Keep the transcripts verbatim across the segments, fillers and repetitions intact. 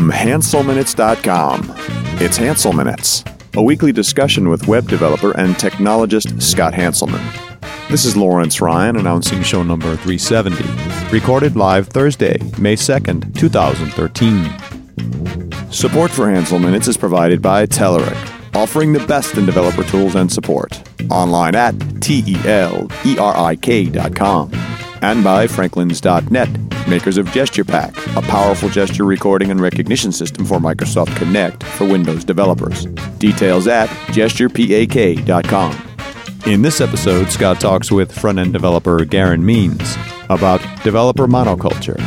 from Hansel Minutes dot com. It's Hansel Minutes, a weekly discussion with web developer and technologist Scott Hanselman. This is Lawrence Ryan announcing show number three seventy, recorded live Thursday, May second, twenty thirteen. Support for Hansel Minutes is provided by Telerik, offering the best in developer tools and support. Online at T E L E R I K dot com. And by Franklins dot net, makers of GesturePak, a powerful gesture recording and recognition system for Microsoft Connect for Windows developers. Details at gesture pak dot com. In this episode, Scott talks with front-end developer Garen Means about developer monoculture.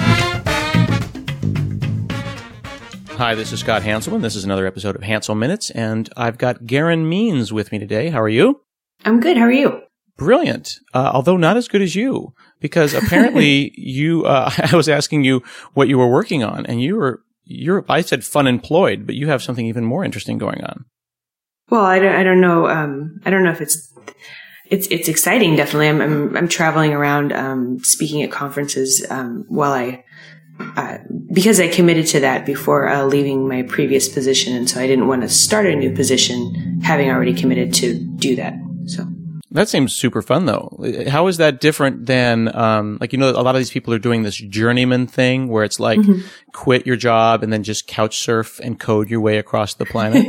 Hi, this is Scott Hanselman. This is another episode of Hansel Minutes, and I've got Garen Means with me today. How are you? I'm good. How are you? Brilliant, uh, although not as good as you, because apparently you, uh, I was asking you what you were working on, and you were, you're, I said fun employed, but you have something even more interesting going on. Well, I don't, I don't know, um, I don't know if it's, it's, it's exciting, definitely. I'm, I'm, I'm traveling around, um, speaking at conferences, um, while I, uh, because I committed to that before, uh, leaving my previous position, and so I didn't want to start a new position having already committed to do that, so. That seems super fun, though. How is that different than, um, like, you know, a lot of these people are doing this journeyman thing where it's like, mm-hmm. quit your job and then just couch surf and code your way across the planet?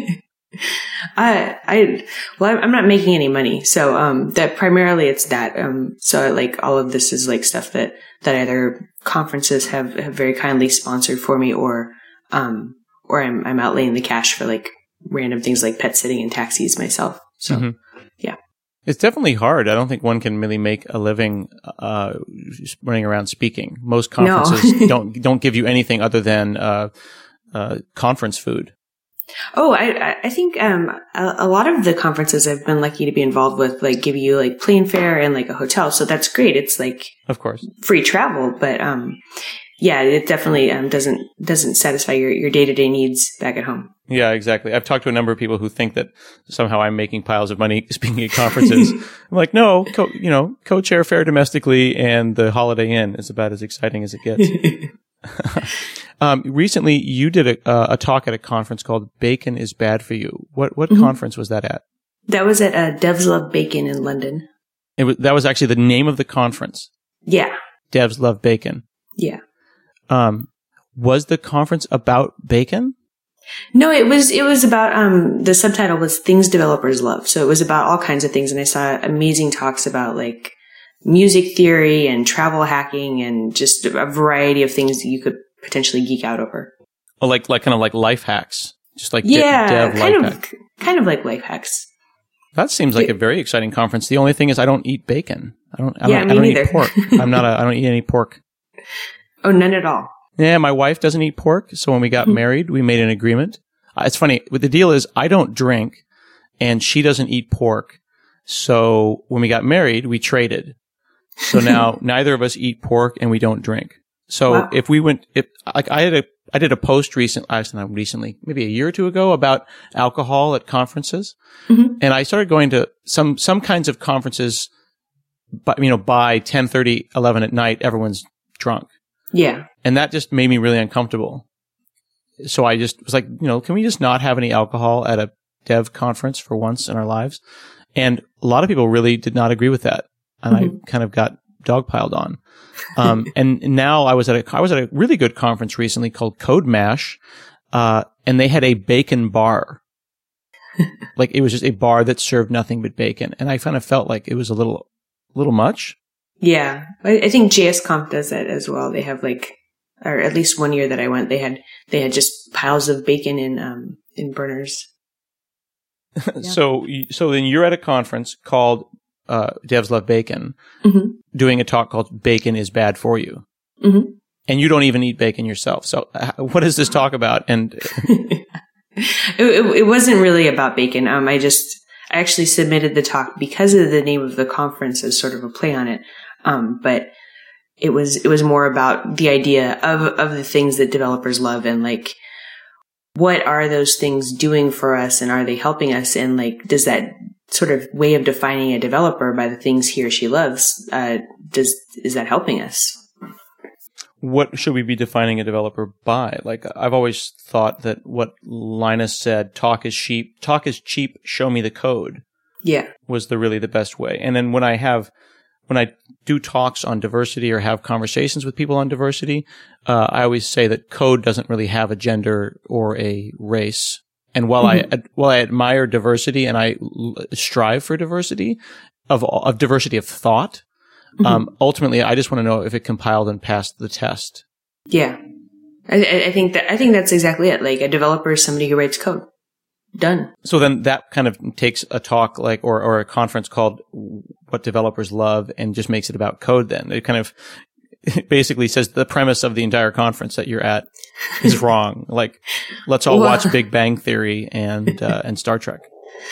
I, I, well, I'm not making any money. So, um, that primarily it's that. Um, so like all of this is like stuff that, that either conferences have, have very kindly sponsored for me or, um, or I'm, I'm outlaying the cash for like random things like pet sitting and taxis myself. So, mm-hmm. yeah. It's definitely hard. I don't think one can really make a living uh, running around speaking. Most conferences no. don't don't give you anything other than uh, uh, conference food. Oh, I I think um, a, a lot of the conferences I've been lucky to be involved with, like, give you like plane fare and like a hotel. So that's great. It's like, of course, free travel. But um, yeah, it definitely um, doesn't doesn't satisfy your your day to day needs back at home. Yeah, exactly. I've talked to a number of people who think that somehow I'm making piles of money speaking at conferences. I'm like, no, co- you know, co-chair fare domestically and the Holiday Inn is about as exciting as it gets. um, recently, you did a, uh, a talk at a conference called Bacon is Bad for You. What what mm-hmm. conference was that at? That was at uh, Devs Love Bacon in London. It was, that was actually the name of the conference. Yeah. Devs Love Bacon. Yeah. Um, was the conference about bacon? No, it was, it was about, um, the subtitle was Things Developers Love. So it was about all kinds of things. And I saw amazing talks about like music theory and travel hacking and just a variety of things that you could potentially geek out over. Oh, like, like kind of like life hacks. Just like yeah, de- dev kind life of, hack. kind of like life hacks. That seems like it, a very exciting conference. The only thing is I don't eat bacon. I don't, I yeah, don't, me I don't neither. eat pork. I'm not a, I don't eat any pork. Oh, none at all. Yeah, my wife doesn't eat pork. So when we got mm-hmm. married, we made an agreement. Uh, it's funny. But the deal is I don't drink and she doesn't eat pork. So when we got married, we traded. So now neither of us eat pork and we don't drink. So wow. if we went, if like I had a, I did a post recent, I not recently, maybe a year or two ago about alcohol at conferences. Mm-hmm. And I started going to some, some kinds of conferences, but, you know, by ten thirty, eleven at night, everyone's drunk. Yeah. And that just made me really uncomfortable. So I just was like, you know, can we just not have any alcohol at a dev conference for once in our lives? And a lot of people really did not agree with that. And mm-hmm. I kind of got dogpiled on. Um, and now I was at a, I was at a really good conference recently called Code Mash. Uh, and they had a bacon bar. Like it was just a bar that served nothing but bacon. And I kind of felt like it was a little, little much. Yeah. I, I think J S Conf does that as well. They have like, or at least one year that I went, they had, they had just piles of bacon in, um, in burners. Yeah. So, so then you're at a conference called, uh, Devs Love Bacon, mm-hmm. doing a talk called Bacon is Bad for You. Mm-hmm. And you don't even eat bacon yourself. So uh, what is this talk about? And it, it, it wasn't really about bacon. Um, I just, I actually submitted the talk because of the name of the conference as sort of a play on it. Um, but it was, it was more about the idea of, of the things that developers love and like, what are those things doing for us and are they helping us? And like, does that sort of way of defining a developer by the things he or she loves, uh, does, is that helping us? what should we be defining a developer by? Like, I've always thought that what Linus said, talk is cheap, talk is cheap, show me the code. Yeah. Was the really the best way. And then when I have, when I do talks on diversity or have conversations with people on diversity, uh, I always say that code doesn't really have a gender or a race. And while mm-hmm. I, while I admire diversity and I l- strive for diversity of, of diversity of thought, mm-hmm. um, ultimately I just want to know if it compiled and passed the test. Yeah. I, I think that, I think that's exactly it. Like, a developer is somebody who writes code. Done. So then that kind of takes a talk like, or, or a conference called What Developers Love and just makes it about code then. It kind of it basically says the premise of the entire conference that you're at is wrong. Like, let's all well, watch Big Bang Theory and, uh, and Star Trek.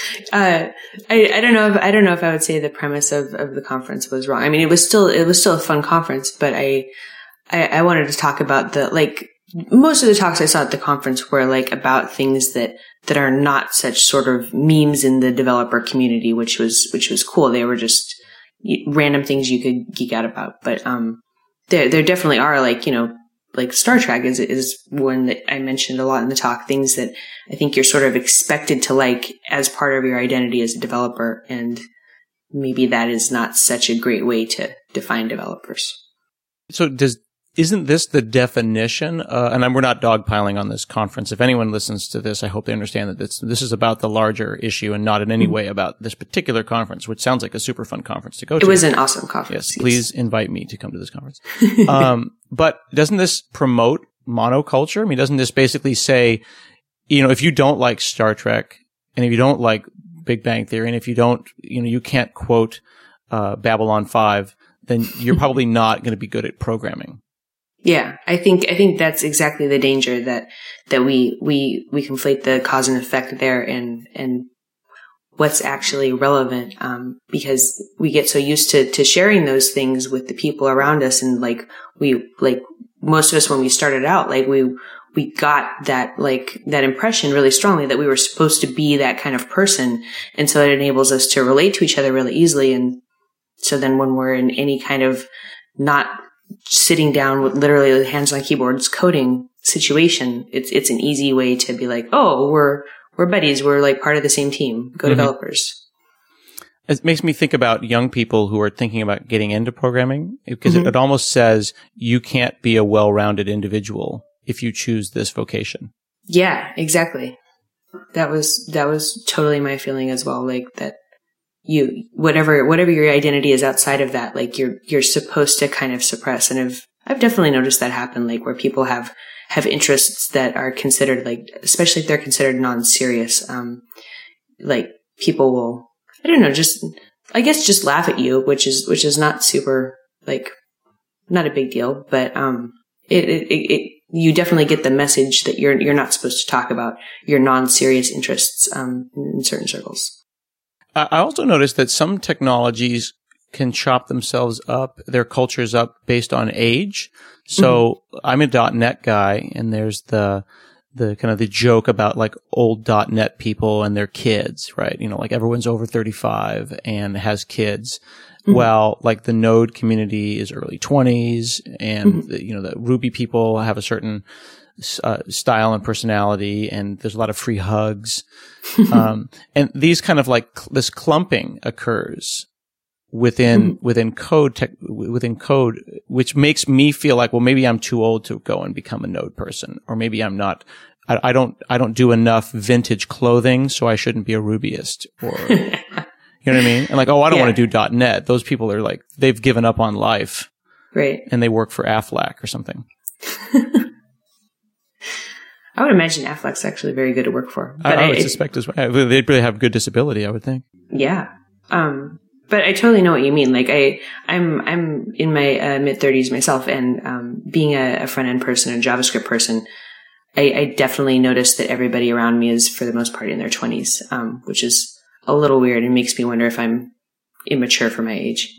Uh, I, I don't know if, I don't know if I would say the premise of, of the conference was wrong. I mean, it was still, it was still a fun conference, but I, I, I wanted to talk about the, like, most of the talks I saw at the conference were like about things that, that are not such sort of memes in the developer community, which was, which was cool. They were just random things you could geek out about. But, um, there, there definitely are, like, you know, like Star Trek is, is one that I mentioned a lot in the talk, things that I think you're sort of expected to like as part of your identity as a developer. And maybe that is not such a great way to define developers. So does, Isn't this the definition? Uh, and I'm, we're not dogpiling on this conference. If anyone listens to this, I hope they understand that this, this is about the larger issue and not in any way about this particular conference, which sounds like a super fun conference to go to. It was an awesome conference. Yes, yes. Please invite me to come to this conference. um, but doesn't this promote monoculture? I mean, doesn't this basically say, you know, if you don't like Star Trek and if you don't like Big Bang Theory and if you don't, you know, you can't quote uh, Babylon five, then you're probably not going to be good at programming. Yeah, I think, I think that's exactly the danger that, that we, we, we conflate the cause and effect there and, and what's actually relevant. Um, because we get so used to, to sharing those things with the people around us. And like, we, like most of us, when we started out, like we, we got that, like that impression really strongly that we were supposed to be that kind of person. And so it enables us to relate to each other really easily. And so then when we're in any kind of not sitting down with literally hands on keyboards coding situation, it's it's an easy way to be like, oh, we're we're buddies, we're like part of the same team. Go mm-hmm. developers. It makes me think about young people who are thinking about getting into programming because mm-hmm. it, it almost says you can't be a well-rounded individual if you choose this vocation. Yeah, exactly. That was that was totally my feeling as well. Like that. You, whatever, whatever your identity is outside of that, like you're, you're supposed to kind of suppress. And I've, I've definitely noticed that happen, like where people have, have interests that are considered like, especially if they're considered non-serious. Um, like people will, I don't know, just, I guess just laugh at you, which is, which is not super, like, not a big deal, but, um, it, it, it, it you definitely get the message that you're, you're not supposed to talk about your non-serious interests, um, in certain circles. I also noticed that some technologies can chop themselves up, their cultures up based on age. So mm-hmm. I'm a .NET guy, and there's the the kind of the joke about like old .NET people and their kids, right? You know, like everyone's over thirty-five and has kids. Mm-hmm. Well, like the Node community is early twenties, and mm-hmm. the, you know, the Ruby people have a certain Uh, style and personality, and there's a lot of free hugs. um, and these kind of like cl- this clumping occurs within, mm. within code tech, within code, which makes me feel like, well, maybe I'm too old to go and become a Node person, or maybe I'm not, I, I don't, I don't do enough vintage clothing, so I shouldn't be a Rubyist, or, you know what I mean? And like, oh, I don't yeah. want to do .NET. Those people are like, they've given up on life. Right. And they work for Aflac or something. I would imagine Aflac's actually very good to work for. But I, I would I, suspect as well. They'd really have good disability, I would think. Yeah. Um, but I totally know what you mean. Like I, I'm, I'm in my uh, mid thirties myself, and um, being a, a front end person, a JavaScript person, I, I definitely noticed that everybody around me is for the most part in their twenties, um, which is a little weird and makes me wonder if I'm immature for my age.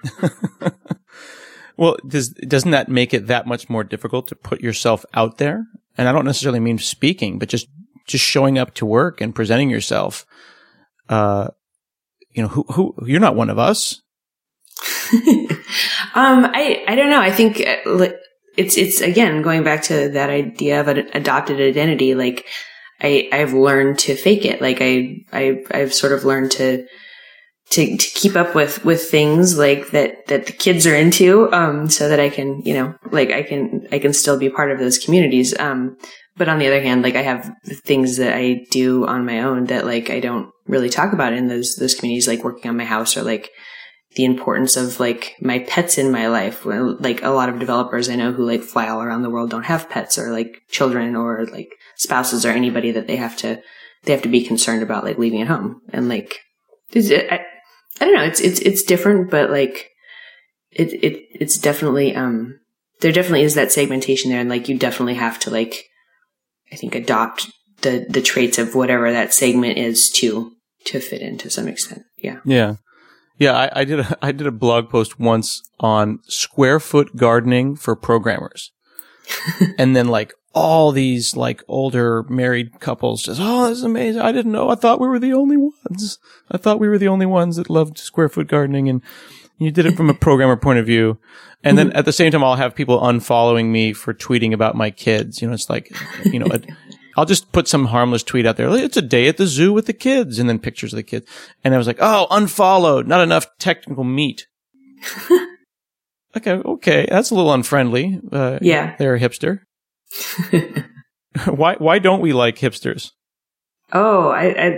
Well, does, doesn't that make it that much more difficult to put yourself out there? And I don't necessarily mean speaking, but just, just showing up to work and presenting yourself. Uh, you know, who, who, you're not one of us. um, I, I don't know. I think, uh, it's, it's again, going back to that idea of an adopted identity. Like I, I've learned to fake it. Like I, I, I've sort of learned to, to, to keep up with, with things like that, that the kids are into, um, so that I can, you know, like I can, I can still be part of those communities. Um, but on the other hand, like I have things that I do on my own that like I don't really talk about in those, those communities, like working on my house or like the importance of like my pets in my life. Like a lot of developers I know who like fly all around the world don't have pets or like children or like spouses or anybody that they have to, they have to be concerned about like leaving at home. And like, I, I don't know, it's, it's, it's different, but like it, it, it's definitely, um, there definitely is that segmentation there. And like, you definitely have to like, I think adopt the, the traits of whatever that segment is to, to fit in to some extent. Yeah. Yeah. Yeah. I, I did a, I did a blog post once on square foot gardening for programmers. And then like all these like older married couples just, oh, this is amazing. I didn't know. I thought we were the only ones. I thought we were the only ones that loved square foot gardening. And you did it from a programmer point of view. And then at the same time, I'll have people unfollowing me for tweeting about my kids. You know, it's like, you know, a, I'll just put some harmless tweet out there. Like, it's a day at the zoo with the kids, and then pictures of the kids. And I was like, oh, unfollowed. Not enough technical meat. Okay, okay. That's a little unfriendly. Uh, yeah. They're a hipster. why, why don't we like hipsters? Oh, I, I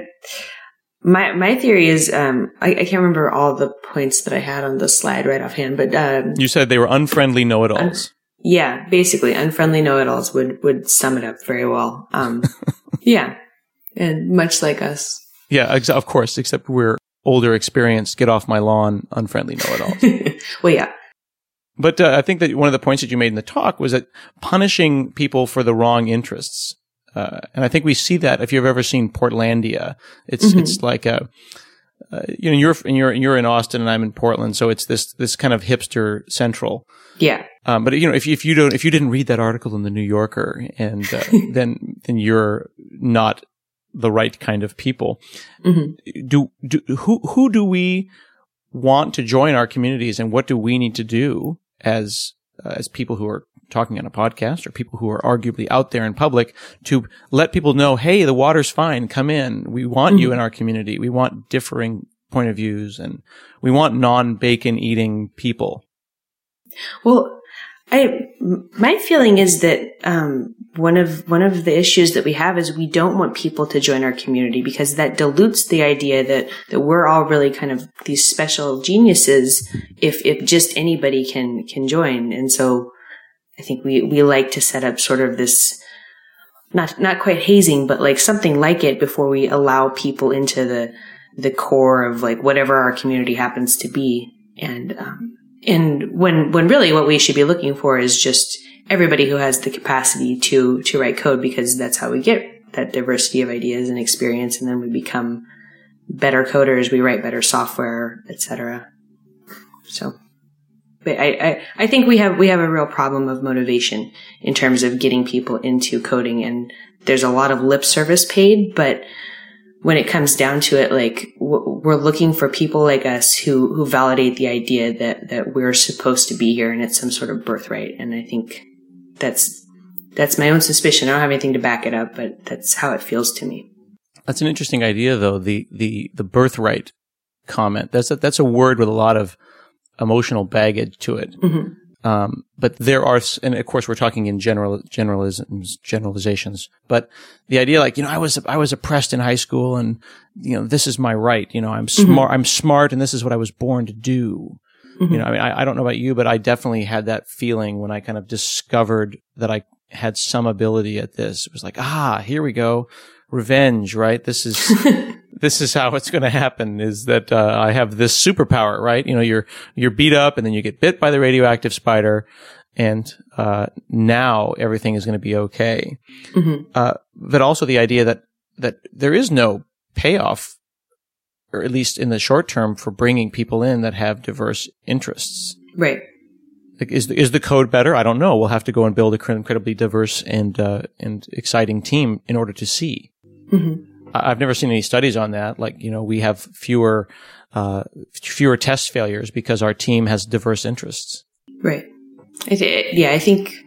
My my theory is, um, I, I can't remember all the points that I had on the slide right offhand, but um, you said they were unfriendly know-it-alls. Un- yeah, basically, unfriendly know-it-alls would would sum it up very well. Um, yeah, and much like us. Yeah, ex- of course, except we're older, experienced, get off my lawn, unfriendly know-it-alls. Well, yeah. But uh, I think that one of the points that you made in the talk was that punishing people for the wrong interests. Uh, and I think we see that if you've ever seen Portlandia, it's, mm-hmm. it's like a, uh, you know, you're, you're, you're in Austin and I'm in Portland. So it's this, this kind of hipster central. Yeah. Um, but you know, if, if you don't, if you didn't read that article in the New Yorker and, uh, then, then you're not the right kind of people. Mm-hmm. Do, do, who, who do we want to join our communities, and what do we need to do as, uh, as people who are talking on a podcast or people who are arguably out there in public to let people know, hey, the water's fine. Come in. We want mm-hmm. you in our community. We want differing point of views, and we want non-bacon eating people. Well, I, my feeling is that, um, one of, one of the issues that we have is we don't want people to join our community, because that dilutes the idea that, that we're all really kind of these special geniuses if, if just anybody can, can join. And so I think we, we like to set up sort of this, not, not quite hazing, but like something like it before we allow people into the, the core of like whatever our community happens to be. And, um, and when, when really what we should be looking for is just everybody who has the capacity to, to write code, because that's how we get that diversity of ideas and experience. And then we become better coders. We write better software, et cetera. So. But I, I, I think we have, we have a real problem of motivation in terms of getting people into coding, and there's a lot of lip service paid, but when it comes down to it, like we're looking for people like us who, who validate the idea that, that we're supposed to be here and it's some sort of birthright. And I think that's, that's my own suspicion. I don't have anything to back it up, but that's how it feels to me. That's an interesting idea though. The, the, the birthright comment. That's a, that's a word with a lot of emotional baggage to it. Mm-hmm. Um, but there are, and of course we're talking in general, generalisms, generalizations, but the idea like, you know, I was, I was oppressed in high school, and, you know, this is my right. You know, I'm smart, mm-hmm. I'm smart, and this is what I was born to do. Mm-hmm. You know, I mean, I, I don't know about you, but I definitely had that feeling when I kind of discovered that I had some ability at this. It was like, ah, here we go. Revenge, right? This is, this is how it's going to happen, is that, uh, I have this superpower, right? You know, you're, you're beat up and then you get bit by the radioactive spider, and, uh, now everything is going to be okay. Mm-hmm. Uh, but also the idea that, that there is no payoff, or at least in the short term, for bringing people in that have diverse interests. Right. Like, is the, is the code better? I don't know. We'll have to go and build a incredibly diverse and, uh, and exciting team in order to see. Mm-hmm. I've never seen any studies on that. Like, you know, we have fewer, uh, fewer test failures because our team has diverse interests. Right. I th- yeah, I think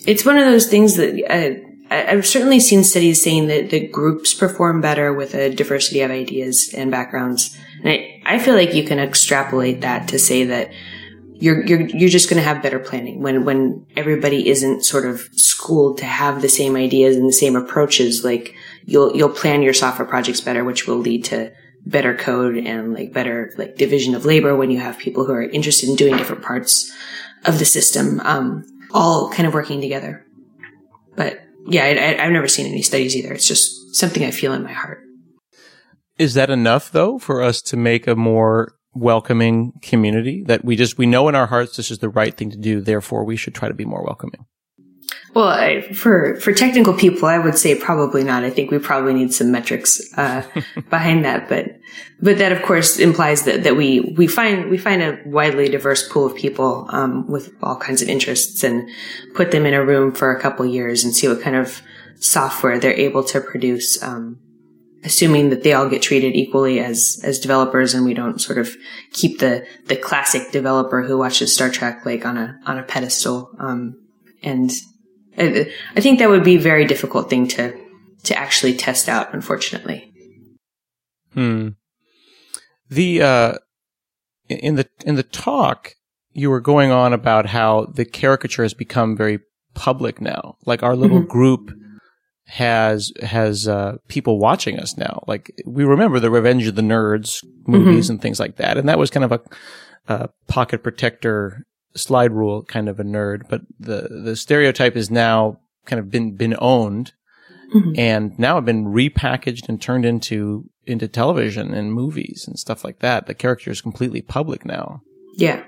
it's one of those things that uh, I've certainly seen studies saying that the groups perform better with a diversity of ideas and backgrounds. And I, I feel like you can extrapolate that to say that you're, you're, you're just going to have better planning when, when everybody isn't sort of schooled to have the same ideas and the same approaches. Like you'll, you'll plan your software projects better, which will lead to better code and like better like division of labor when you have people who are interested in doing different parts of the system, um, all kind of working together. But yeah, I, I, I've never seen any studies either. It's just something I feel in my heart. Is that enough, though, for us to make a more welcoming community? That we just, we know in our hearts this is the right thing to do, therefore we should try to be more welcoming? Well, I, for for technical people, I would say probably not. I think we probably need some metrics uh, behind that. But but that, of course, implies that, that we, we find we find a widely diverse pool of people um, with all kinds of interests and put them in a room for a couple years and see what kind of software they're able to produce, um, assuming that they all get treated equally as as developers and we don't sort of keep the the classic developer who watches Star Trek like on a on a pedestal. Um, and I think that would be a very difficult thing to to actually test out, unfortunately. Hmm. The uh, in the in the talk, you were going on about how the caricature has become very public now. Like our little mm-hmm. group has has uh, people watching us now. Like we remember the Revenge of the Nerds movies mm-hmm. and things like that, and that was kind of a, a pocket protector slide rule kind of a nerd, but the the stereotype is now kind of been been owned mm-hmm. and now have been repackaged and turned into into television and movies and stuff like that. The character is completely public now. Yeah.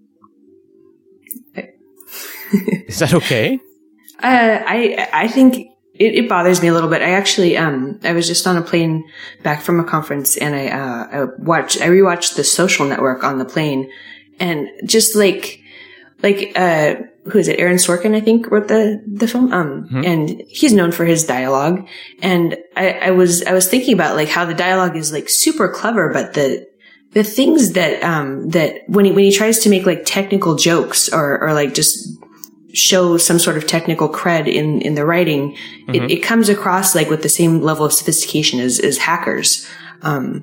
Is that okay? Uh, I I think it, it bothers me a little bit. I actually um I was just on a plane back from a conference and I uh I watched I rewatched The Social Network on the plane, and just like Like, uh, who is it? Aaron Sorkin, I think, wrote the, the film. Um, mm-hmm. and he's known for his dialogue. And I, I was, I was thinking about like how the dialogue is like super clever, but the, the things that, um, that when he, when he tries to make like technical jokes or, or like just show some sort of technical cred in, in the writing, mm-hmm. it, it comes across like with the same level of sophistication as, as Hackers. Um,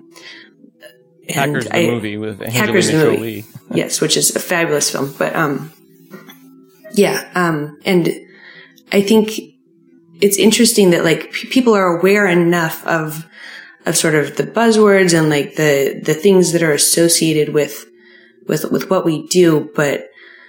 Hackers the I, movie with Hackers Angelina the Jolie. movie. Yes, which is a fabulous film. But um, yeah, um, and I think it's interesting that like p- people are aware enough of of sort of the buzzwords and like the the things that are associated with with with what we do, but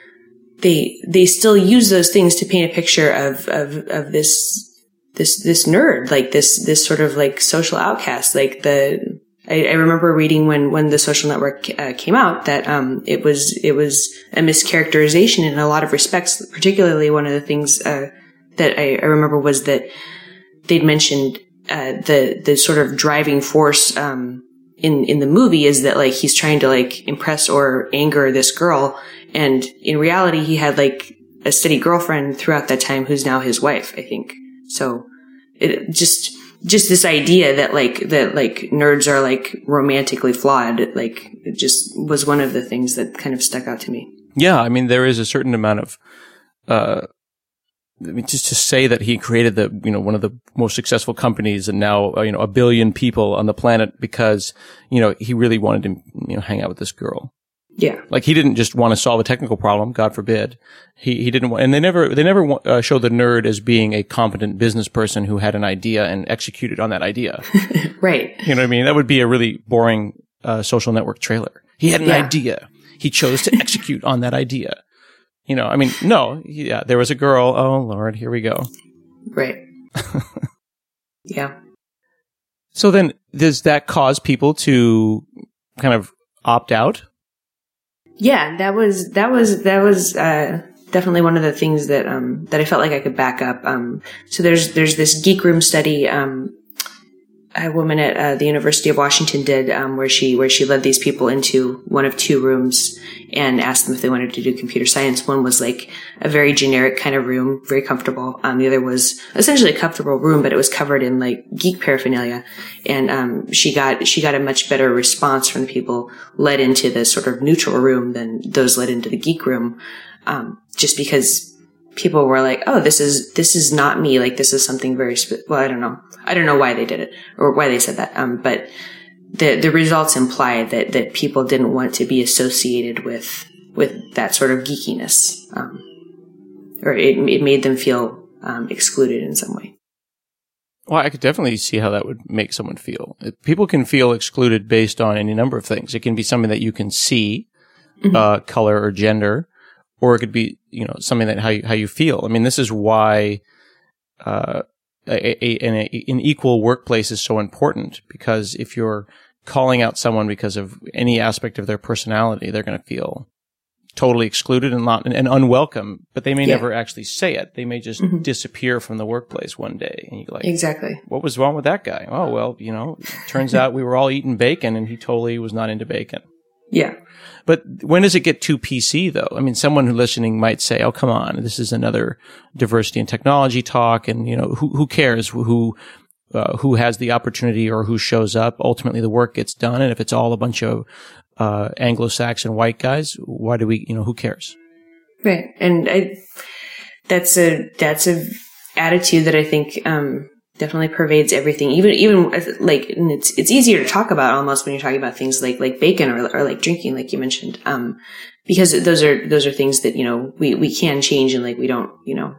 they they still use those things to paint a picture of of of this this this nerd, like this this sort of like social outcast, like the. I, I remember reading when, when The Social Network uh, came out that, um, it was, it was a mischaracterization in a lot of respects. Particularly one of the things, uh, that I, I remember was that they'd mentioned, uh, the, the sort of driving force, um, in, in the movie is that like he's trying to like impress or anger this girl. And in reality, he had like a steady girlfriend throughout that time who's now his wife, I think. So it just, Just this idea that like, that like nerds are like romantically flawed, like it just was one of the things that kind of stuck out to me. Yeah. I mean, there is a certain amount of, uh, I mean, just to say that he created the, you know, one of the most successful companies and now, uh, you know, a billion people on the planet because, you know, he really wanted to, you know, hang out with this girl. Yeah. Like he didn't just want to solve a technical problem, God forbid. He, he didn't want, and they never, they never uh, show the nerd as being a competent business person who had an idea and executed on that idea. Right. You know what I mean? That would be a really boring, uh, Social Network trailer. He had an yeah. idea. He chose to execute on that idea. You know, I mean, no, yeah, there was a girl. Oh Lord, here we go. Right. Yeah. So then does that cause people to kind of opt out? Yeah, that was, that was, that was, uh, definitely one of the things that, um, that I felt like I could back up. Um, so there's, there's this geek room study, um, a woman at, uh, the University of Washington did, um, where she, where she led these people into one of two rooms and asked them if they wanted to do computer science. One was like a very generic kind of room, very comfortable. Um, the other was essentially a comfortable room, but it was covered in like geek paraphernalia. And, um, she got, she got a much better response from the people led into the sort of neutral room than those led into the geek room. Um, just because people were like, oh, this is, this is not me. Like, this is something very, spe- well, I don't know. I don't know why they did it or why they said that. Um, but the, the results imply that, that people didn't want to be associated with, with that sort of geekiness. Um, or it, it made them feel, um, excluded in some way. Well, I could definitely see how that would make someone feel. People can feel excluded based on any number of things. It can be something that you can see, mm-hmm. uh, color or gender, or it could be, you know, something that how you, how you feel. I mean, this is why, uh, a, a, an, a, an equal workplace is so important, because if you're calling out someone because of any aspect of their personality, they're going to feel totally excluded and not, and, and unwelcome, but they may yeah. never actually say it. They may just mm-hmm. disappear from the workplace one day. And you're like, exactly. What was wrong with that guy? Oh, well, you know, turns out we were all eating bacon and he totally was not into bacon. Yeah. But when does it get too P C though? I mean, someone who listening might say, oh, come on, this is another diversity and technology talk. And, you know, who, who cares who, uh, who has the opportunity or who shows up? Ultimately, the work gets done. And if it's all a bunch of, uh, Anglo-Saxon white guys, why do we, you know, who cares? Right. And I, that's a, that's a attitude that I think, um, definitely pervades everything. Even, even like, and it's, it's easier to talk about almost when you're talking about things like, like bacon or, or like drinking, like you mentioned. Um, because those are, those are things that, you know, we, we can change and like, we don't, you know,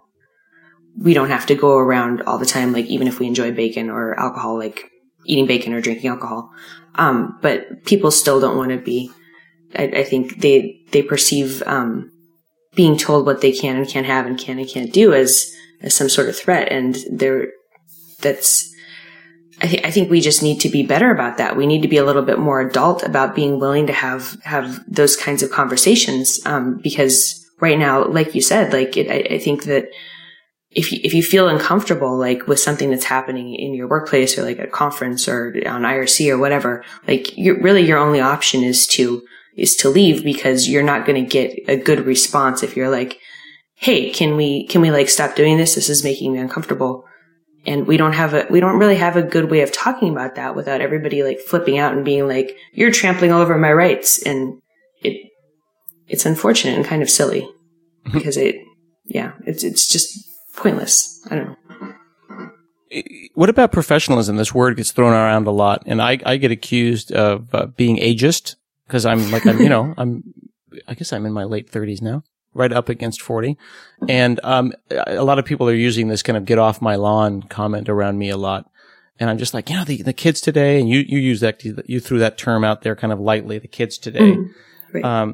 we don't have to go around all the time. Like, even if we enjoy bacon or alcohol, like eating bacon or drinking alcohol. Um, but people still don't want to be, I, I think they, they perceive, um, being told what they can and can't have and can and can't do as, as some sort of threat. And they're, that's, I, th- I think we just need to be better about that. We need to be a little bit more adult about being willing to have, have those kinds of conversations. Um, because right now, like you said, like it, I, I think that if you, if you feel uncomfortable, like with something that's happening in your workplace or like a conference or on I R C or whatever, like you're really your only option is to, is to leave, because you're not going to get a good response if you're like, hey, can we, can we like stop doing this? This is making me uncomfortable. And we don't have a, we don't really have a good way of talking about that without everybody like flipping out and being like, you're trampling all over my rights. And it, it's unfortunate and kind of silly because it, yeah, it's, it's just pointless. I don't know. What about professionalism? This word gets thrown around a lot, and I, I get accused of uh, being ageist because I'm like, I'm, you know, I'm, I guess I'm in my late thirties now. Right up against forty. And, um, a lot of people are using this kind of get off my lawn comment around me a lot. And I'm just like, you know, the, the kids today, and you, you use that, you threw that term out there kind of lightly, the kids today. Mm, right. Um,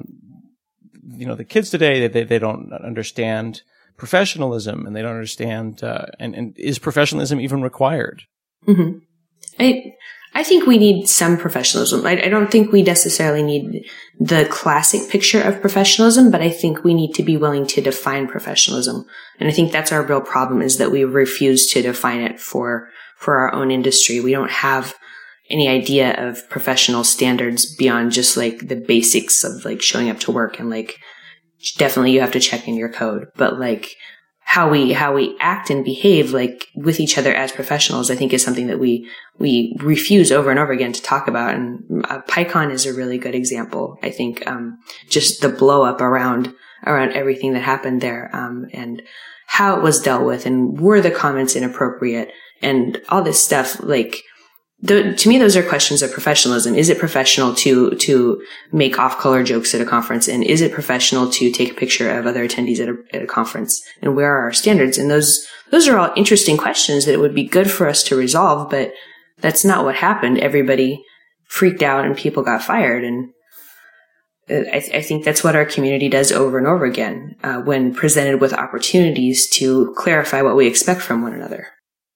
you know, the kids today, they, they don't understand professionalism and they don't understand, uh, and, and is professionalism even required? Mm-hmm. I, I think we need some professionalism. I, I don't think we necessarily need the classic picture of professionalism, but I think we need to be willing to define professionalism. And I think that's our real problem, is that we refuse to define it for, for our own industry. We don't have any idea of professional standards beyond just like the basics of like showing up to work and like definitely you have to check in your code, but like how we, how we act and behave like with each other as professionals, I think is something that we, we refuse over and over again to talk about. And uh, PyCon is a really good example. I think, um, just the blow up around, around everything that happened there, um, and how it was dealt with, and were the comments inappropriate and all this stuff. Like, the, to me, those are questions of professionalism. Is it professional to, to make off-color jokes at a conference? And is it professional to take a picture of other attendees at a, at a conference? And where are our standards? And those, those are all interesting questions that it would be good for us to resolve, but that's not what happened. Everybody freaked out and people got fired. And I, th- I think that's what our community does over and over again, uh, when presented with opportunities to clarify what we expect from one another.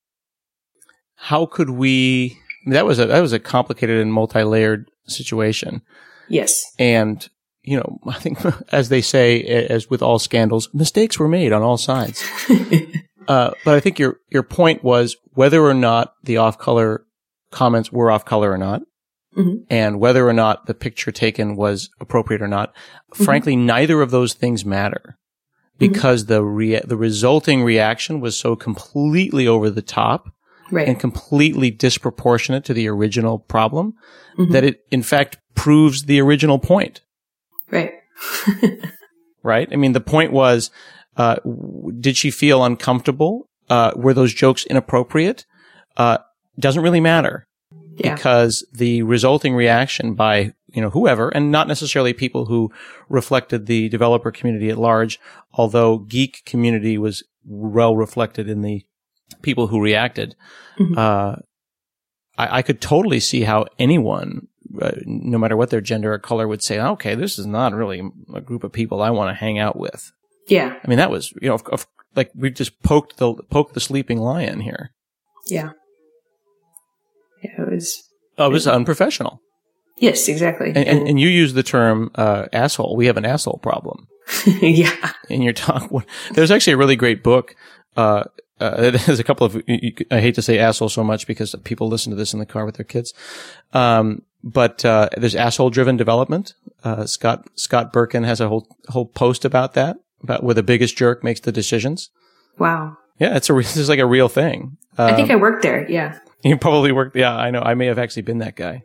How could we... That was a that was a complicated and multi-layered situation. Yes. And, you know, I think, as they say, as with all scandals, mistakes were made on all sides. uh, but I think your your point was whether or not the off-color comments were off-color or not, mm-hmm. and whether or not the picture taken was appropriate or not. Mm-hmm. Frankly, neither of those things matter, because mm-hmm. the rea- the resulting reaction was so completely over the top. Right. And completely disproportionate to the original problem, mm-hmm. that it, in fact, proves the original point. Right. Right? I mean, the point was, Uh, w- did she feel uncomfortable? Uh, were those jokes inappropriate? Uh, doesn't really matter. Yeah. Because the resulting reaction by, you know, whoever, and not necessarily people who reflected the developer community at large, although geek community was well reflected in the people who reacted. Mm-hmm. Uh, I, I could totally see how anyone, uh, no matter what their gender or color, would say, okay, this is not really a group of people I want to hang out with. Yeah. I mean, that was, you know, of, of, like we just poked the, poked the sleeping lion here. Yeah. Yeah, it was. Oh, it was unprofessional. Yes, exactly. And, and, and you use the term uh, asshole. We have an asshole problem. Yeah. In your talk, there's actually a really great book. Uh, uh, there's a couple of. I hate to say asshole so much because people listen to this in the car with their kids. Um, but uh, there's asshole-driven development. Uh, Scott Scott Birkin has a whole whole post about that, about where the biggest jerk makes the decisions. Wow. Yeah, it's a this is like a real thing. Um, I think I worked there. Yeah. You probably worked. Yeah, I know. I may have actually been that guy.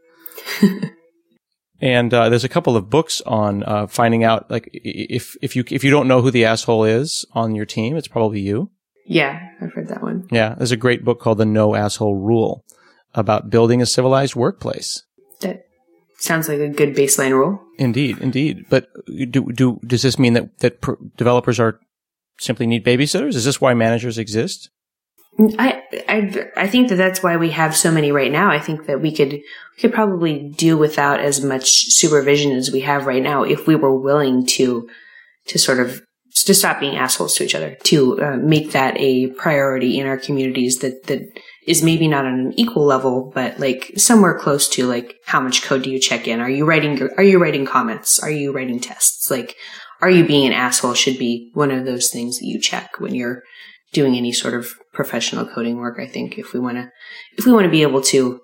And uh, there's a couple of books on uh, finding out, like, if if you if you don't know who the asshole is on your team, it's probably you. Yeah, I've read that one. Yeah, there's a great book called The No Asshole Rule about building a civilized workplace. That sounds like a good baseline rule. Indeed, indeed. But do do does this mean that that pr- developers are simply need babysitters? Is this why managers exist? I, I I think that that's why we have so many right now. I think that we could we could probably do without as much supervision as we have right now if we were willing to to sort of to stop being assholes to each other, to uh, make that a priority in our communities that that is maybe not on an equal level, but like somewhere close to, like, how much code do you check in? Are you writing are you writing comments? Are you writing tests? Like, are you being an asshole should be one of those things that you check when you're doing any sort of professional coding work. I think if we want to, if we want to be able to,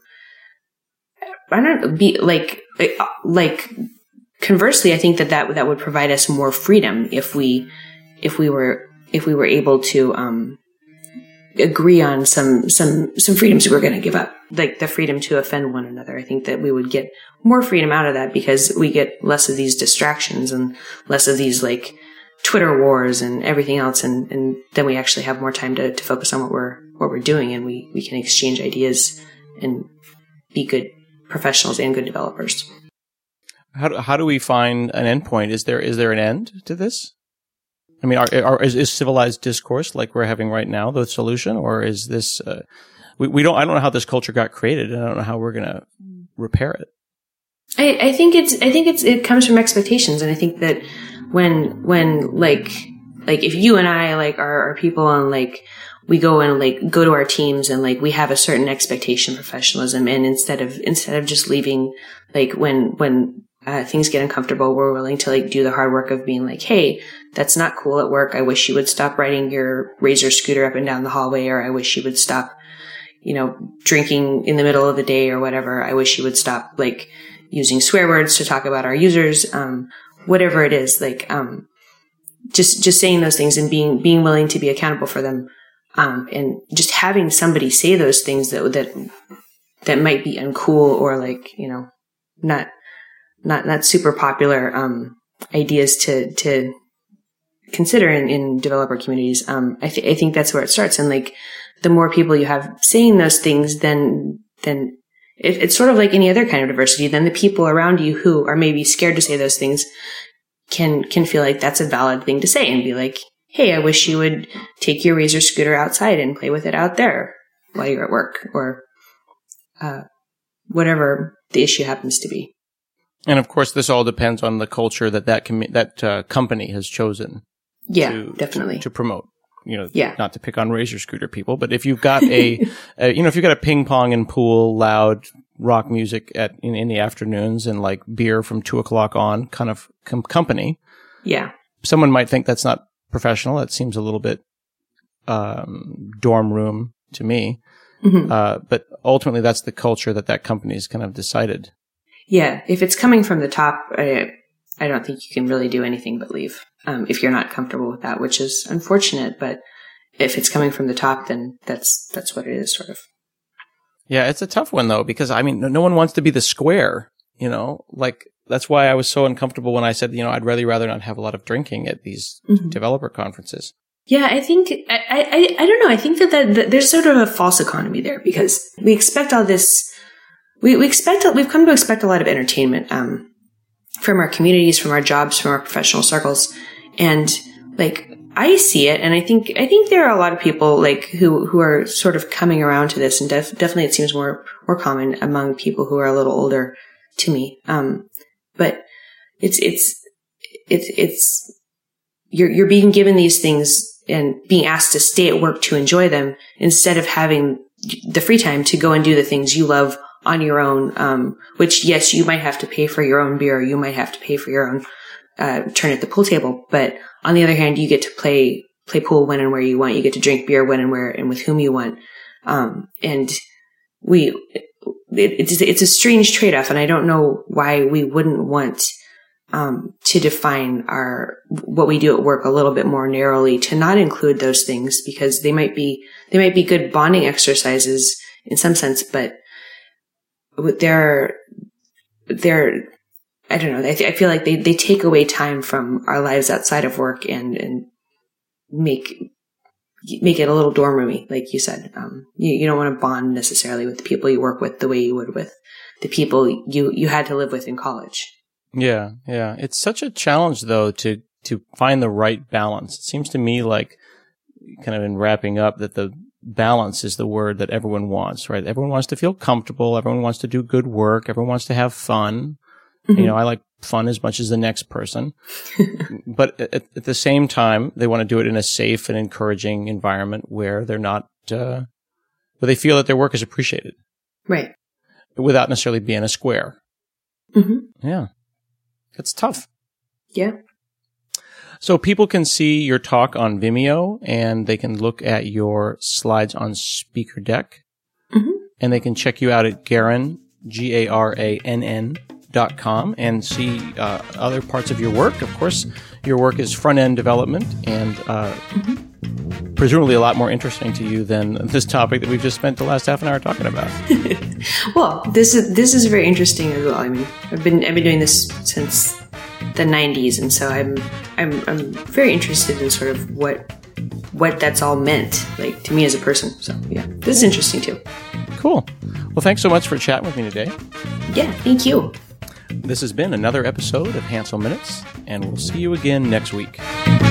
I don't know, be like, like conversely, I think that, that that would provide us more freedom if we, if we were, if we were able to, um, agree on some, some, some freedoms we were going to give up, like the freedom to offend one another. I think that we would get more freedom out of that because we get less of these distractions and less of these, like, Twitter wars and everything else, and, and then we actually have more time to, to focus on what we're what we're doing, and we, we can exchange ideas and be good professionals and good developers. How do, how do we find an endpoint? Is there is there an end to this? I mean, are, are, is, is civilized discourse like we're having right now the solution, or is this uh, we we don't I don't know how this culture got created, and I don't know how we're going to repair it. I, I think it's I think it's it comes from expectations, and I think that. When, when, like, like, if you and I, like, are, are people and, like, we go and, like, go to our teams and, like, we have a certain expectation of professionalism, and instead of, instead of just leaving, like, when, when, uh, things get uncomfortable, we're willing to, like, do the hard work of being like, hey, that's not cool at work. I wish you would stop riding your Razor scooter up and down the hallway, or I wish you would stop, you know, drinking in the middle of the day or whatever. I wish you would stop, like, using swear words to talk about our users. Um, whatever it is, like, um, just, just saying those things and being, being willing to be accountable for them. Um, and just having somebody say those things that, that, that might be uncool or, like, you know, not, not, not super popular, um, ideas to, to consider in, in developer communities. Um, I think, I think that's where it starts. And, like, the more people you have saying those things, then, then, It, it's sort of like any other kind of diversity. Then the people around you who are maybe scared to say those things can can feel like that's a valid thing to say and be like, hey, I wish you would take your Razor scooter outside and play with it out there while you're at work, or uh, whatever the issue happens to be. And of course, this all depends on the culture that that, com- that uh, company has chosen. Yeah, to, definitely. To, to promote. You know, yeah. Not to pick on Razor scooter people, but if you've got a, a you know, if you've got a ping pong and pool, loud rock music at in, in the afternoons and like beer from two o'clock on kind of com- company, yeah, someone might think that's not professional. That seems a little bit um, dorm room to me. Mm-hmm. Uh, but ultimately, that's the culture that that company's kind of decided. Yeah, if it's coming from the top, I, I don't think you can really do anything but leave. Um, if you're not comfortable with that, which is unfortunate, but if it's coming from the top, then that's that's what it is, sort of. Yeah, it's a tough one though, because I mean, no one wants to be the square, you know. Like that's why I was so uncomfortable when I said, you know, I'd really rather not have a lot of drinking at these mm-hmm. developer conferences. Yeah, I think, I, I, I don't know. I think that, that, that there's sort of a false economy there because we expect all this, we, we expect, we've come to expect a lot of entertainment, um, from our communities, from our jobs, from our professional circles. And like, I see it. And I think, I think there are a lot of people like who, who are sort of coming around to this. And def- definitely it seems more, more common among people who are a little older to me. Um, but it's, it's, it's, it's, you're, you're being given these things and being asked to stay at work to enjoy them instead of having the free time to go and do the things you love on your own. Um, which yes, you might have to pay for your own beer. You might have to pay for your own, uh, turn at the pool table. But on the other hand, you get to play, play pool when and where you want. You get to drink beer when and where and with whom you want. Um, and we, it, it's, it's a strange trade-off. And I don't know why we wouldn't want Um, to define our, what we do at work a little bit more narrowly, to not include those things because they might be, they might be good bonding exercises in some sense, but they're, they're, I don't know. I, th- I feel like they, they take away time from our lives outside of work and, and make, make it a little dormant, like you said. Um, you, you don't want to bond necessarily with the people you work with the way you would with the people you, you had to live with in college. Yeah, yeah. It's such a challenge, though, to, to find the right balance. It seems to me like, kind of in wrapping up, that the balance is the word that everyone wants, right? Everyone wants to feel comfortable. Everyone wants to do good work. Everyone wants to have fun. Mm-hmm. You know, I like fun as much as the next person. But at, at the same time, they want to do it in a safe and encouraging environment where they're not, uh, where they feel that their work is appreciated. Right. Without necessarily being a square. Mm-hmm. Yeah. It's tough. Yeah. So people can see your talk on Vimeo and they can look at your slides on SpeakerDeck. Mm-hmm. And they can check you out at Garann, G A R A N N dot com and see uh, other parts of your work. Of course, your work is front-end development and uh, mm-hmm. presumably a lot more interesting to you than this topic that we've just spent the last half an hour talking about. Well, this is this is very interesting as well. I mean, I've been I've been doing this since the nineties, and so I'm I'm I'm very interested in sort of what what that's all meant, like to me as a person. So yeah, this is interesting too. Cool. Well, thanks so much for chatting with me today. Yeah, thank you. This has been another episode of Hansel Minutes, and we'll see you again next week.